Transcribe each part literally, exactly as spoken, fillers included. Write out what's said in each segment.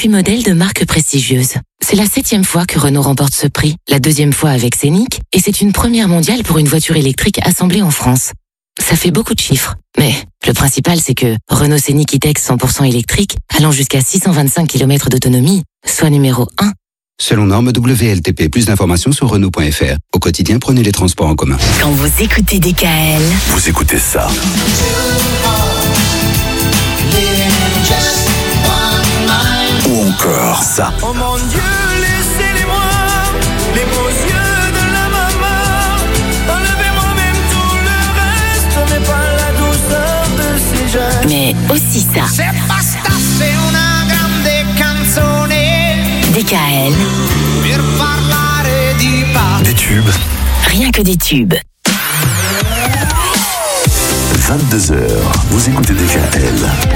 vingt-huit modèles de marques prestigieuses. C'est la septième fois que Renault remporte ce prix, la deuxième fois avec Scénic, et c'est une première mondiale pour une voiture électrique assemblée en France. Ça fait beaucoup de chiffres, mais le principal c'est que Renault Scénic E-Tech cent pour cent électrique, allant jusqu'à six cent vingt-cinq kilomètres d'autonomie, soit numéro un. Selon norme W L T P, plus d'informations sur Renault point F R. Au quotidien, prenez les transports en commun. Quand vous écoutez D K L, vous écoutez ça. Ou encore ça. Oh mon Dieu, laissez-les-moi, les beaux yeux de la maman. Enlevez-moi même tout le reste, mais pas la douceur de ces gestes. Mais aussi ça. Se bastasse una grande canzone. D K L. Per parlare di pace. Des tubes. Rien que des tubes. vingt-deux heures, vous écoutez D K L.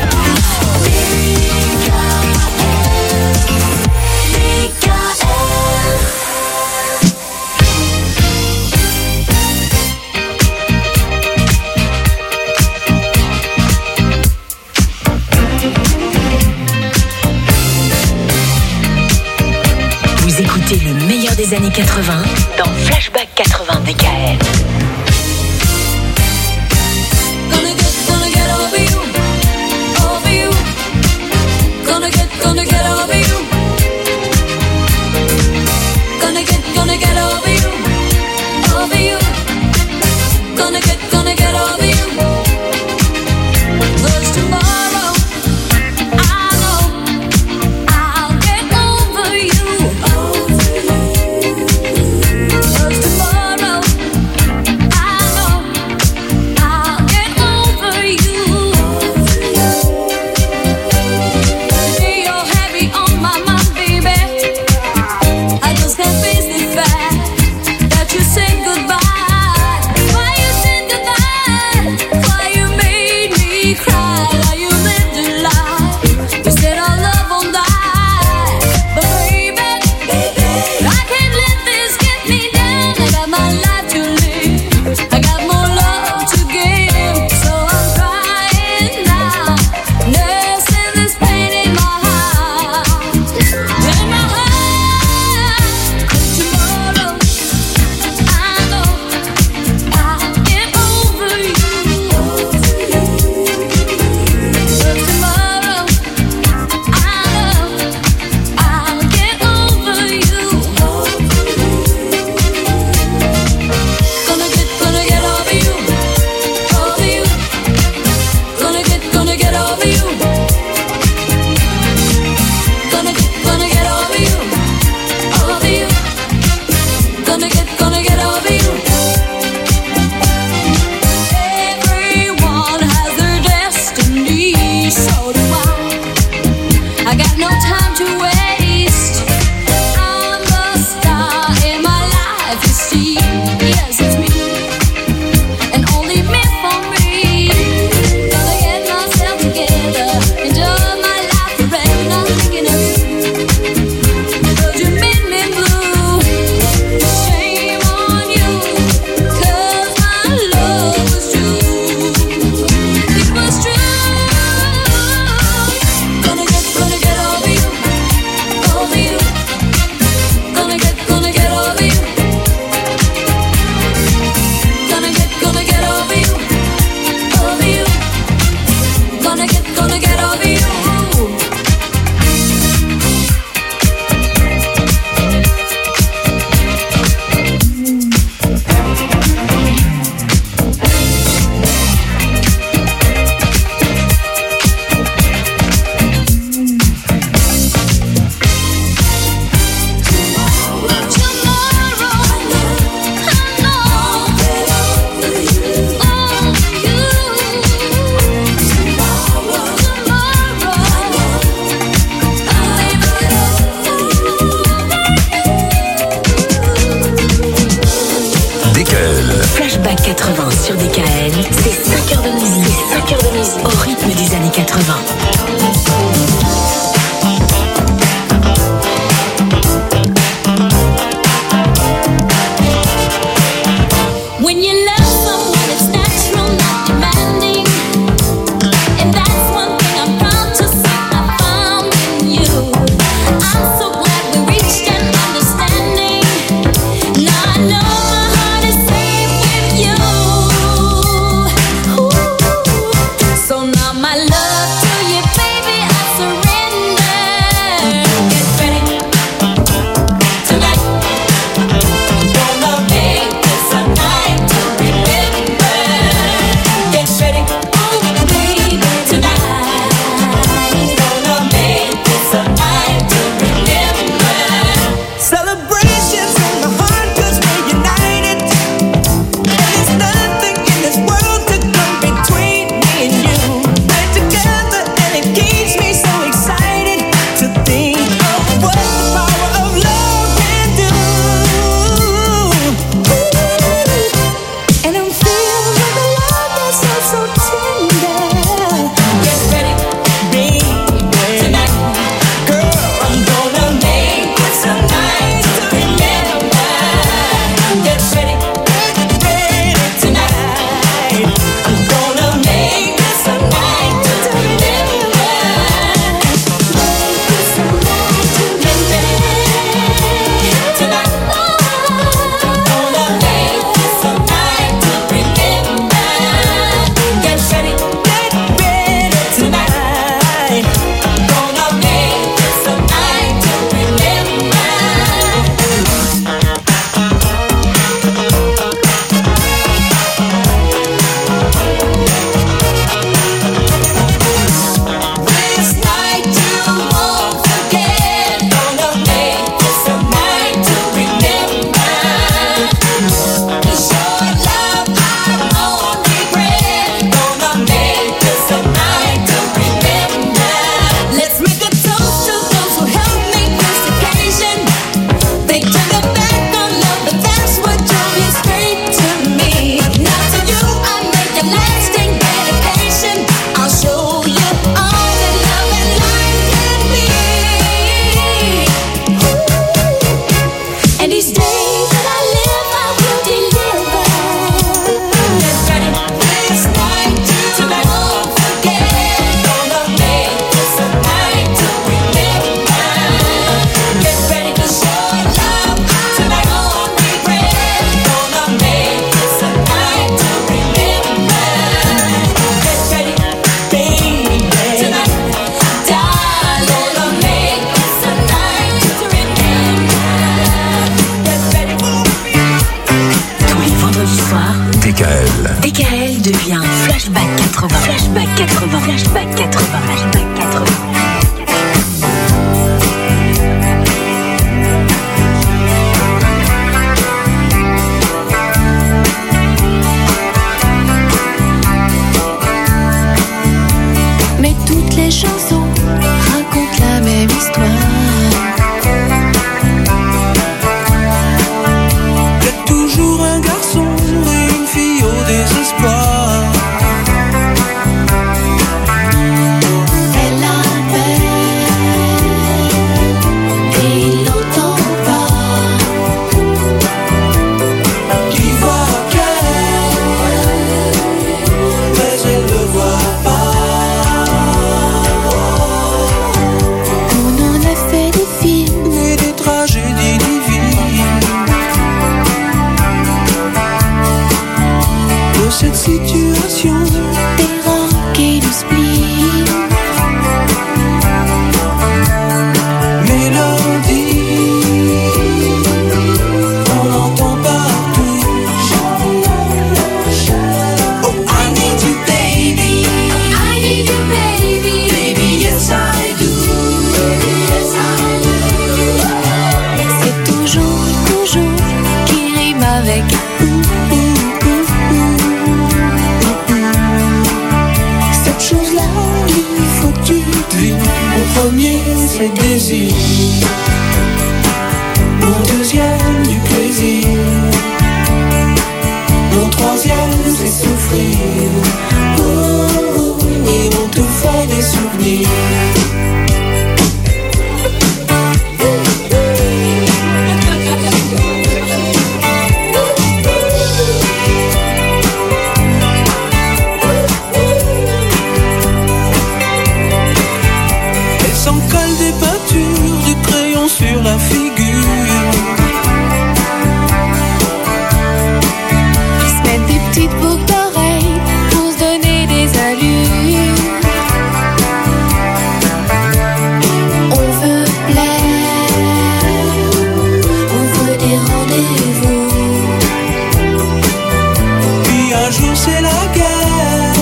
Vous écoutez le meilleur des années quatre-vingts dans Flashback quatre-vingts D K L. Gonna get, gonna get over you, over you. Gonna get, gonna get over you. Gonna get, gonna get over you, over you. Gonna get, gonna get over you. 'Cause tomorrow I know I'll get over you, over you. 'Cause tomorrow I know I'll get over you. You're heavy on my mind, baby. I just can't face the fact that you said goodbye. Why you said goodbye? Why you made me cry? Why you lived a lie? You said our love won't die, but baby, I can't let this get me down. I got my life to live. I got more love to give, so I'm crying now, nursing this pain in my heart, in my heart. 'Cause tomorrow I know I'll get over you. 'Cause tomorrow I know I'll get over you. Gonna get, gonna get over you, over you. Gonna get, gonna get over you. Gonna get, gonna get over you, over you. Gonna get, gonna get over you. Everyone has their destiny, so do I. I got no time to waste. I'm the star in my life, you see. Yes, it's me, and only me for me. Gonna get myself together, enjoy my life forever, not thinking of you. 'Cause you made me blue. Shame on you, 'cause my love was true. It was true. Gonna get, gonna get over you, over you. Gonna get, gonna get over you. Gonna get, gonna get over you, over you. Gonna get, gonna get over you. D K L. Flashback quatre-vingts sur D K L, c'est cinq heures de musique, cinq heures de musique au rythme des années quatre-vingts. When you love someone, it's natural, not demanding. And that's one thing I'm proud to say I found in you. quatre-vingts. Flashback quatre-vingts. Flashback quatre-vingts. Flashback quatre-vingts. Mais toutes les chansons racontent la même histoire. Y a toujours un garçon et une fille au désespoir. Elle l'appelle et il l'entend pas. Il voit qu'elle, mais elle ne voit pas. On en a fait des films Et des tragédies divines de cette situation. des rocs et du spleen. Mélodie, on l'entend partout. Oh, I need you, baby. I need you, baby. Baby, yes, I do. C'est toujours, toujours qui rime avec ouh, ouh, ouh, ouh, ouh. Cette chose-là, il faut que tu devines. Mon premier, c'est désir. Mon deuxième, du plaisir. Mon troisième, c'est souffrir. Oh, oh, ils m'ont tout fait des souvenirs. Elle s'en colle des peintures, des crayons sur la figure. Ils se mettent des petites boucles d'oreilles pour se donner des allures. On veut plaire, on veut des rendez-vous. Puis un jour c'est la guerre,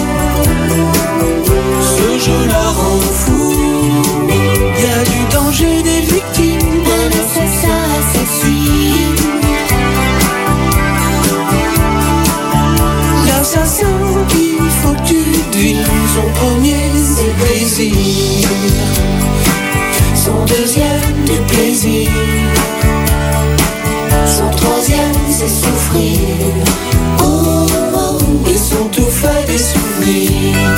ce jeu la rend fou. Y a du danger, des victimes, Un assassin assassine. l'assassin qu'il faut que tu devines. Son premier c'est plaisir, son deuxième du plaisir, son troisième c'est souffrir. Oh, oh, ils sont tout faits des souvenirs.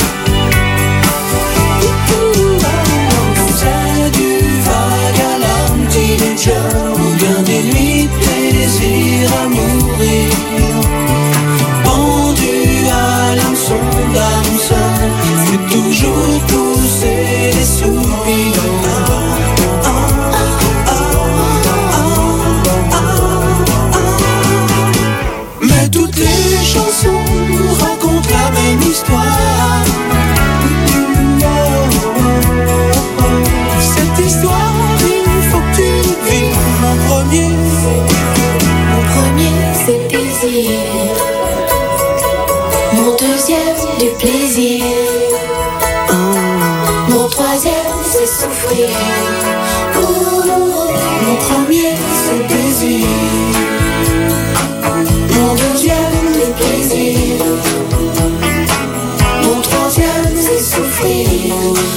C'est du vague à l'âme, teenager, ou bien des nuits de plaisir à mourir. Pendu à l'hameçon d'âme seule, fait toujours pousser des soupirs. Ah, ah, ah, ah, ah, ah. Mais toutes les chansons racontent la même histoire. Cette histoire, il faut que tu devines. Mon premier, Mon premier, c'est désir. Mon deuxième, du plaisir. Mon troisième, c'est souffrir. mon premier, c'est plaisir. Mon deuxième, du plaisir. Mon troisième, c'est souffrir.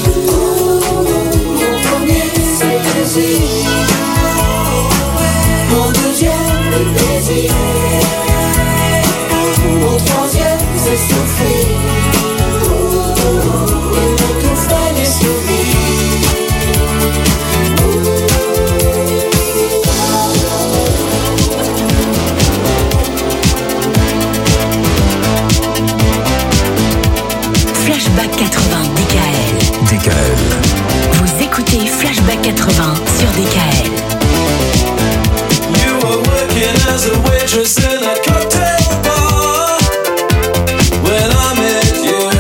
Mon premier, c'est plaisir. Mon deuxième, du plaisir. Mon troisième, c'est souffrir. Et mon tout fait des souvenirs. Flashback quatre-vingts, D K L. D K L. Vous écoutez Flashback quatre-vingts sur D K L. You were working as a waitress in a cocktail bar when I met you.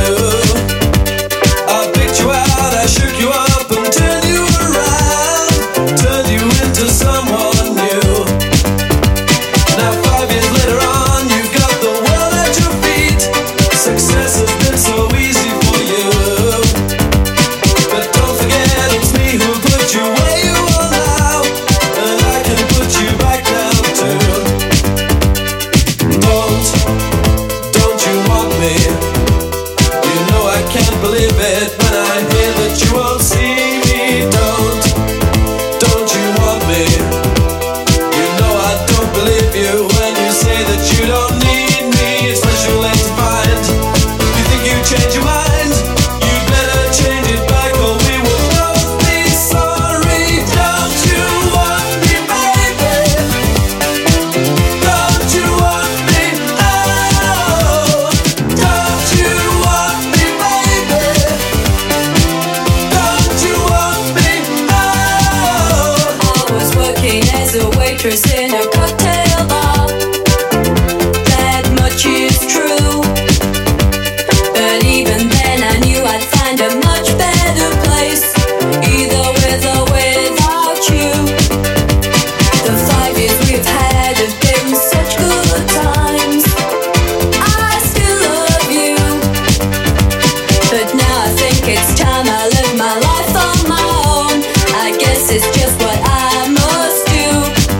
I picked you out, I shook you up and turned you around, turned you into someone new. Now five years later on, you've got the world at your feet. Success has been so easy. as a waitress in a cocktail bar. That much is true. But even then I knew I'd find a much better place, either with or without you. The five years we've had have been such good times. I still love you, but now I think it's time I live my life on my own. I guess it's just what I must do.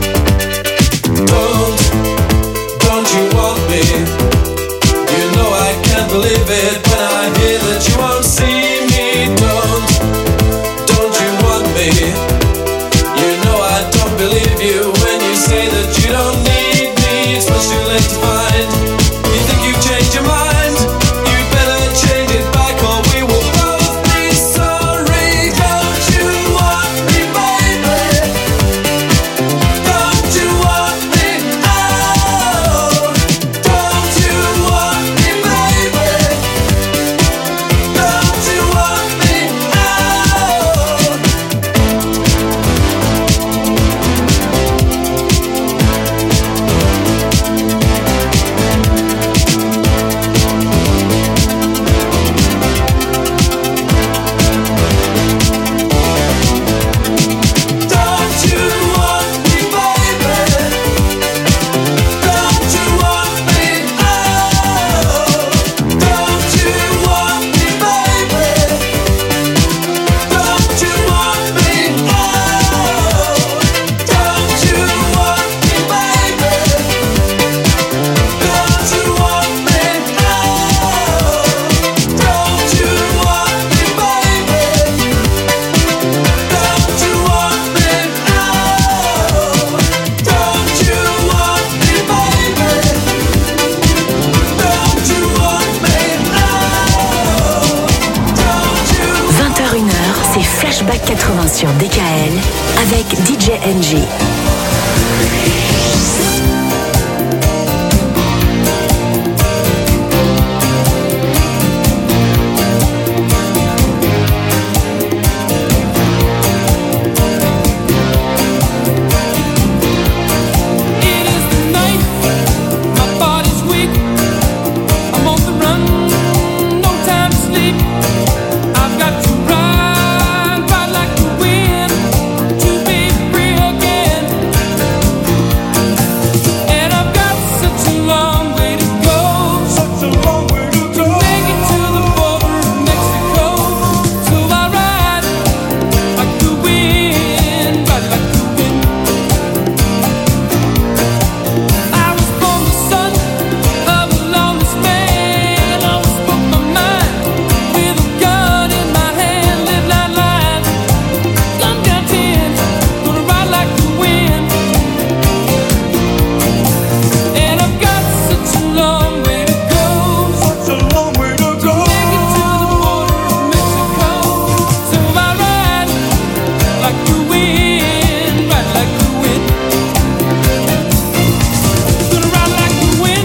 Don't, don't you want me? You know I can't believe it when I hear that you won't see me. Don't, don't you want me? You know I don't believe you when you say that you don't need me. It's much too late to find. You think you've changed your mind? You better change it back or we will both be sorry. Don't you want me, baby? Don't you want me? Oh, don't you want me, baby? Don't you want me? Oh. Don't you want me, baby? Don't you want me? Oh, don't you want me, baby? Don't you want me? Oh, don't you want me, baby? Don't you want me? Oh, don't you want me, baby? Don't you want me? Oh, don't you want me, baby? Don't you want me? Oh, don't you? vingt heures une heure, c'est Flashback quatre-vingts sur D K L avec D J N G. It is the night, my body's weak. I'm on the run, no time to sleep. I've got to run, ride like the wind to be free again. And I've got such a long way to go, such a long way to go to make it to the border of Mexico. So I ride like the wind, ride like the wind. I was born the son of a lawless man. I always spoke my mind with a gun in my hand. Live that life, gun got ten, gonna ride like the wind. And I've got such a long way to go, such a long way to go to make it to the border of Mexico. So I ride like the wind, ride like the wind. Gonna ride like the wind.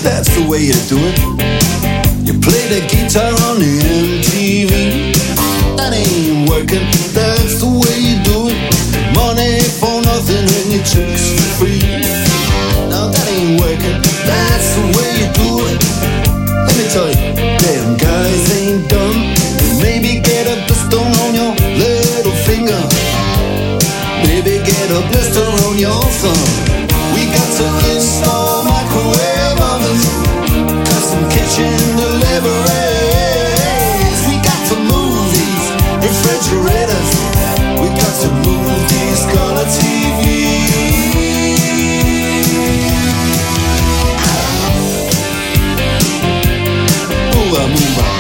that's the way you do it. You play the guitar on the M T V. That ain't working, that's the way you do it. Money for nothing and your chicks for free. Now that ain't working, that's the way you do it. Let me tell you, damn guys ain't dumb. Maybe get a blister on your little finger. Maybe get a blister on your thumb. We got to install microwave ovens, custom kitchen deliveries. We got to move these refrigerators. We got to move these color T Vs. Move on, move on.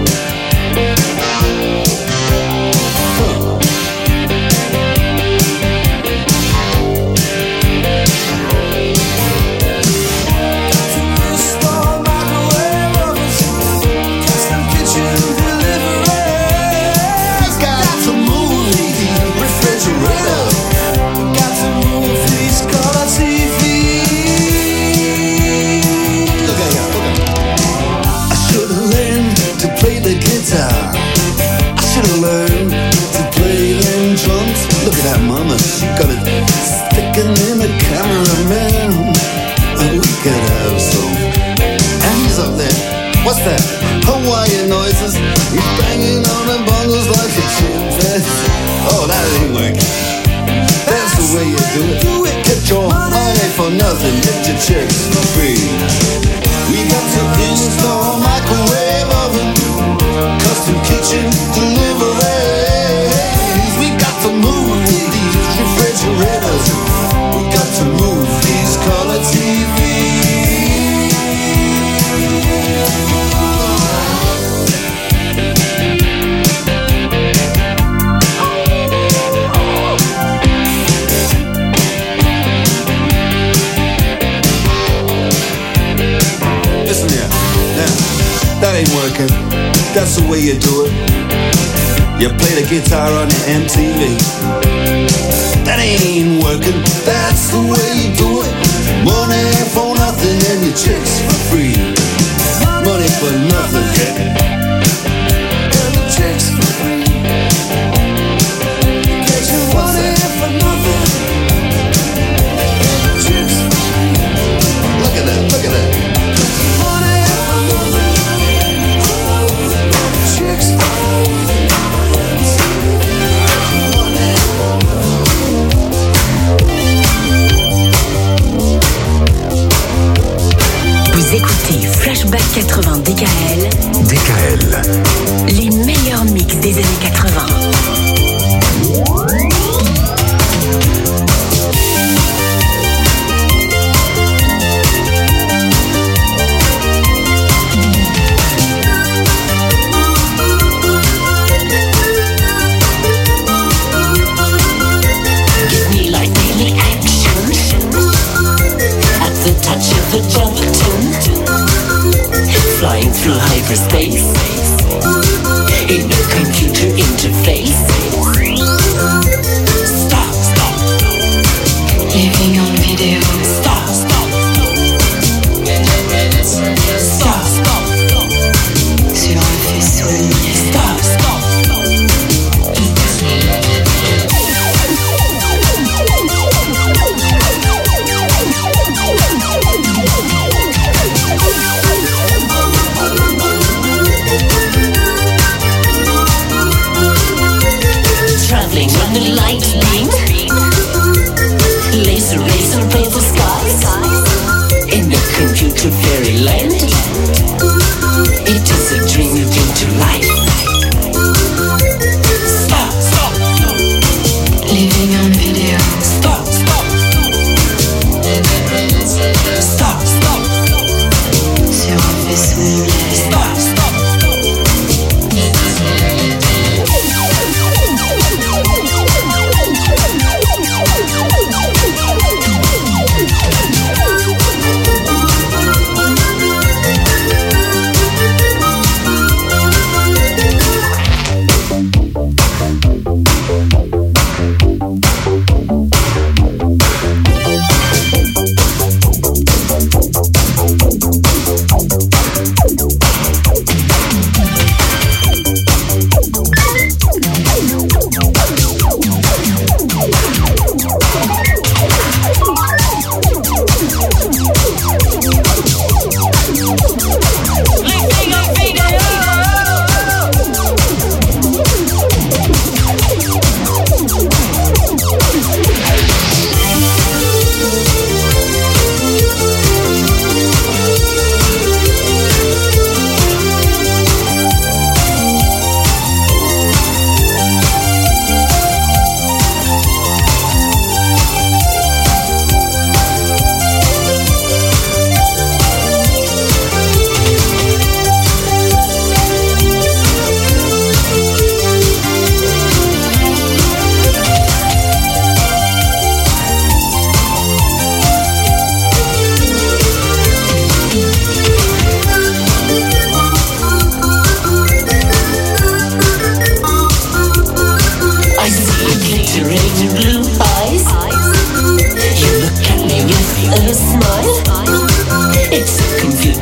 That mama, she got it sticking in the cameraman. And we could have some hands up there. What's that? Hawaiian noises. He's banging on the bongos like a chimpanzee. Oh, that ain't working. That's the way you do it. Get your money for nothing, get your chicks for free. We got to install microwave oven, custom kitchen delivery. We got to move these refrigerators. We got to move these color T Vs. Listen here, now, that ain't working. That's the way you do it. You play the guitar on the M T V. That ain't working, that's the way you do it. Money for nothing and your chicks for free. Money for nothing, yeah. And the chicks for free. Get your money for nothing and the chicks for free. Look at that, look at that. Money for nothing, chicks for free. Vous écoutez Flashback quatre-vingts D K L. D K L. Les meilleurs mix des années quatre-vingts. Give me like daily action at the touch of a jump tune, flying through hyperspace in a computer interface. Stop, stop, Living on video. stop, stop, stop, stop, Sur un faisceau lumineux. stop, stop. Traveling on the light beam, laser, laser, paper skies, in the computer fairyland. It is a dream you came to life. Stop, stop, Living on video. stop, stop, stop, stop, Sur un faisceau lumineux. stop, stop.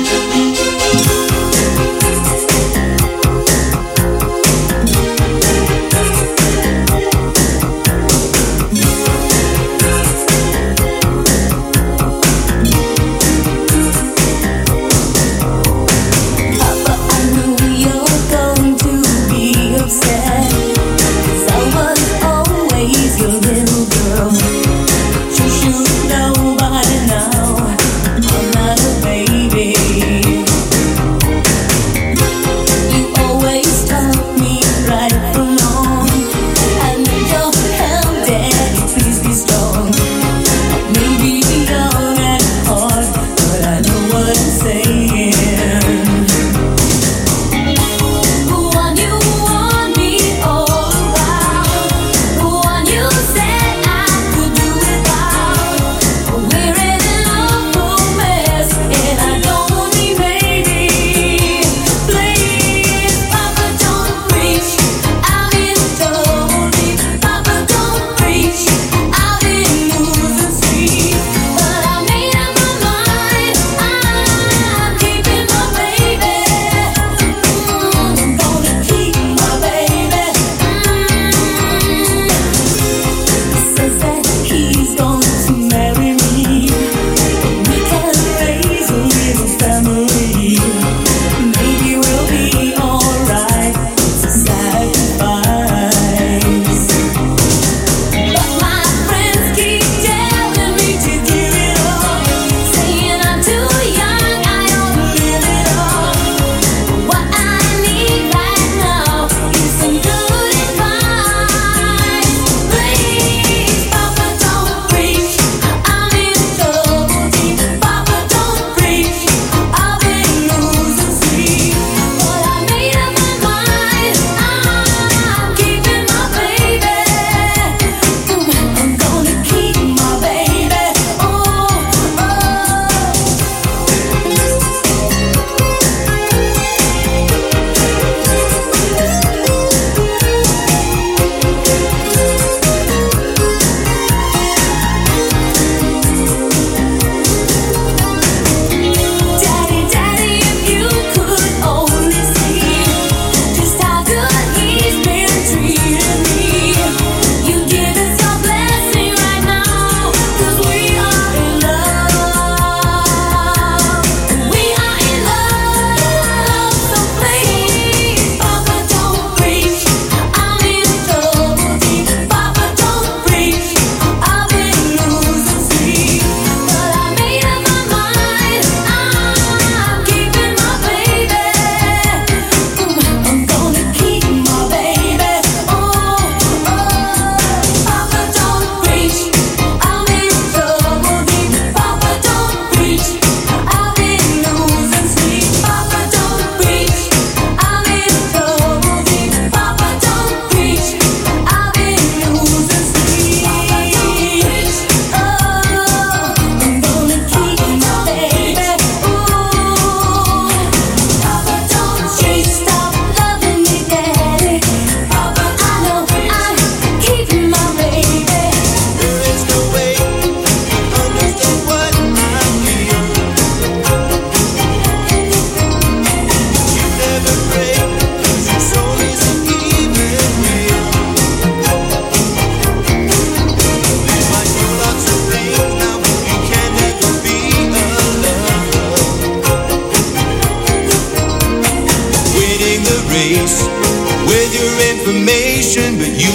Your little girl.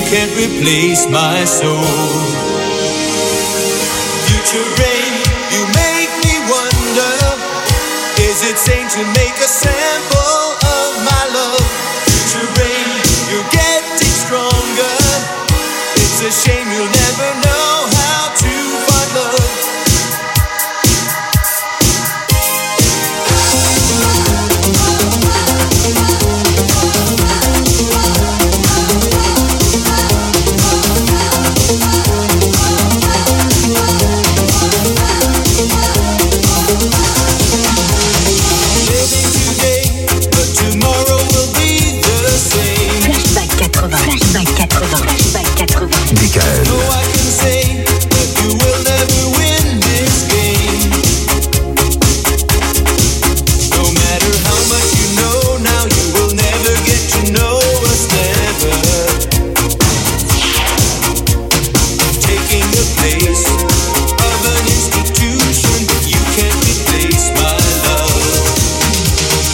can't replace my soul. Future rain, you make me wonder, is it sane to make a sample of my love? Future rain, you're getting stronger, it's a shame you'll never know how to find love. D K L. No, I can say that you will never win this game. No matter how much you know now, you will never get to know us, never. Taking the place of an institution, you can't replace my love.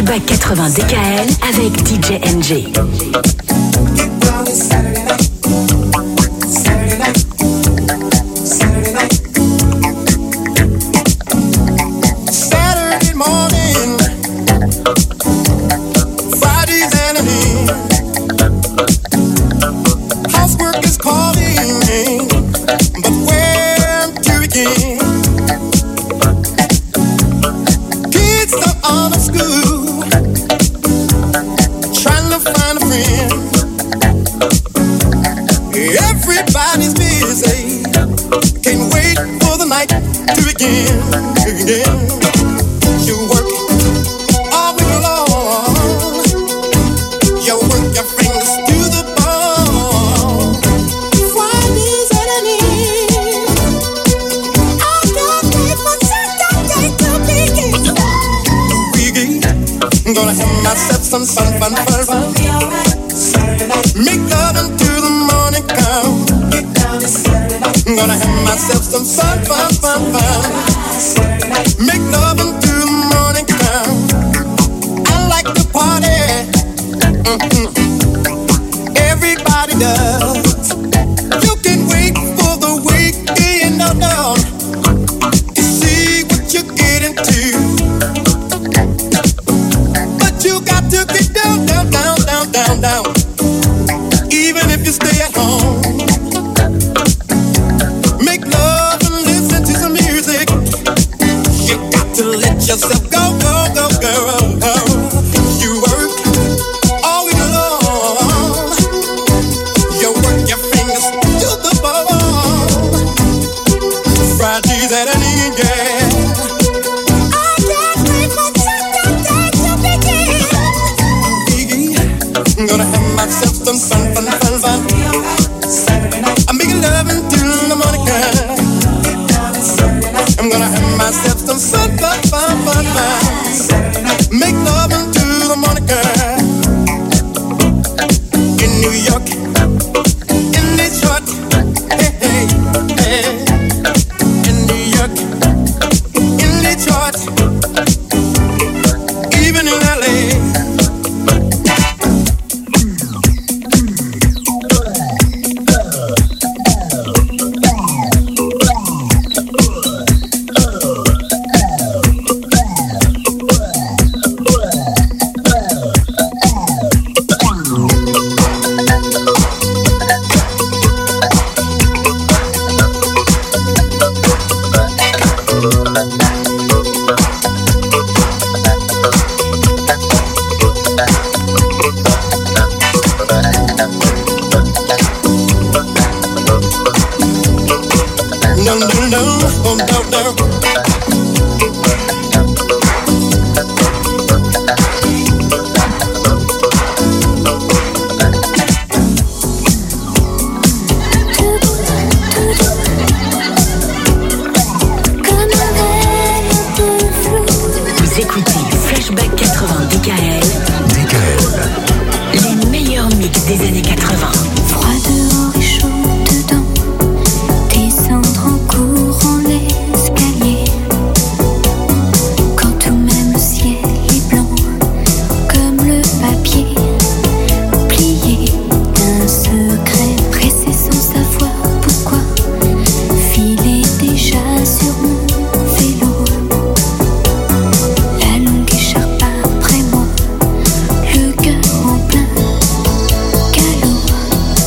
Flashback quatre-vingts D K L avec D J N J. Everybody's busy, can't wait for the night to begin. Again, you work all week long, you work your fingers to the bone. Friday's at an end, I can't wait for Saturday to begin. Weekend, gonna have myself some fun, fun, fun, fun. Make love until the morning come. I'm gonna have myself some fun, fun, fun, fun. Make love until the morning come. I like to party. Mm-hmm. Everybody does. You can wait for the weekend, no, no, to see what you get into. But you got to get down, down, down, down, down, down. Even if you stay at home, make love and listen to some music. You got to let yourself go, go, go, go, go. You work all week long, you work your fingers to the bone. Friday's at an end, yeah. I can't wait for Saturday to begin. I'm gonna have myself some fun, fun, fun, fun. I'm making love until the morning come. I'm gonna have myself some fun, fun, fun, fun, fun. Make love until the morning come. In New York, in Detroit, hey, hey, hey. In New York, in Detroit, even in L A. No, no, no, oh, no, no. Vous écoutez Flashback quatre-vingts D K L. D K L. Les meilleurs mix des années quatre-vingts. Froid dehors et chaud dedans, descendre en courant l'escalier. Quand tout même le ciel est blanc, comme le papier plié d'un secret pressé sans savoir pourquoi. Filer déjà sur mon vélo, la longue écharpe après moi, le cœur en plein galop.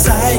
sight.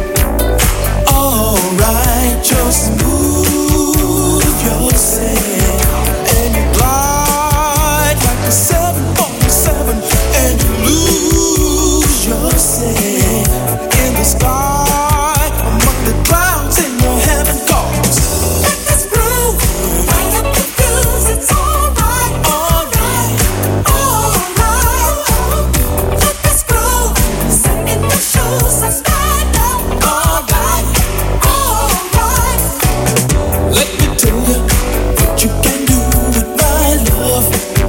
Alright, just move yourself and you glide like a seven forty-seven and you lose yourself in the sky among the clouds in your heaven cause. Let this groove right up the grooves. It's alright, alright, alright. Let this groove sing in the shoes and stand up. Alright, alright. Let me tell you what you can do with my love.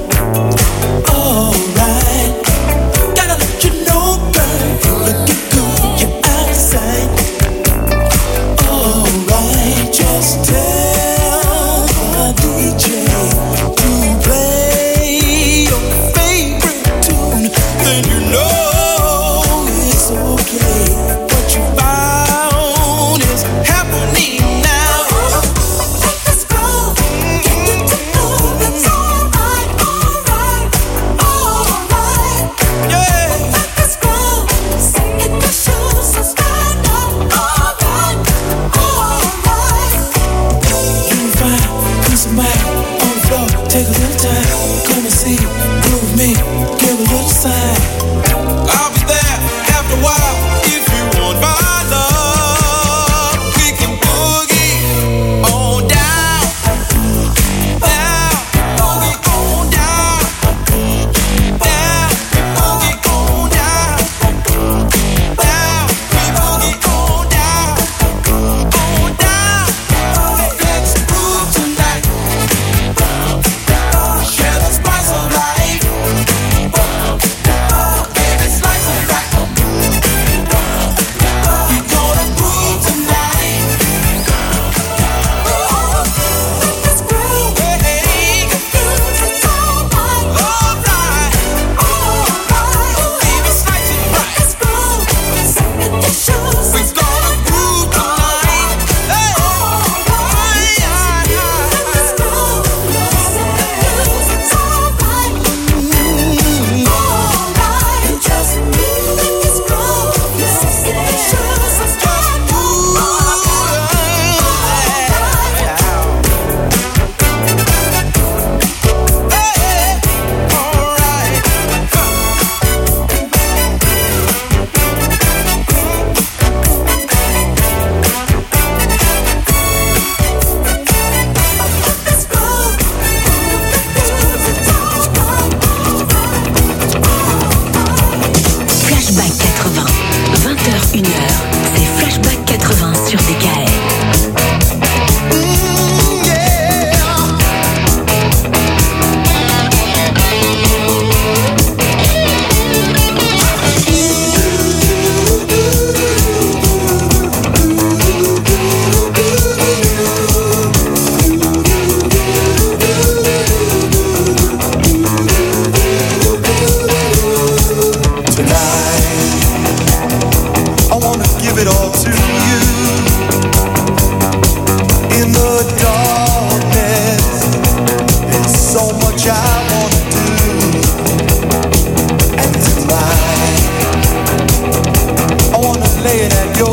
Alright, gotta let you know, girl, you're looking good, you're out of sight. Alright, just tell the D J to play your favorite tune, then you know it's okay. What you found is happening now. Let this groove get you to move. It's alright, alright, alright. Yeah. Let this groove sing in the shoes and stand up. Alright, alright. You find peace of mind on the floor. Take a little time, come and see, groove me, give a little sign. I'll be there after a while if you want my love. We can boogie on down, down, boogie on down, down, boogie on down, down, we boogie on down, on down. Let's groove tonight. Share the spice of life. Baby, slice of life. We gonna groove tonight. Let's groove. Hey, it's alright, alright, alright. Baby, slice it right. Let's groove. Sing in the shoes. We gonna groove tonight. Hey, alright, let's groove. Sing the blues. It's alright, alright. Just move. Let's groove. Sing in the shoes. Let's just move. Alright, let's groove. Flashback quatre-vingts, vingt heures une heure, c'est Flashback quatre-vingts sur D K L. I wanna give it all to you. In the darkness, there's so much I wanna do. And tonight, I wanna lay it at your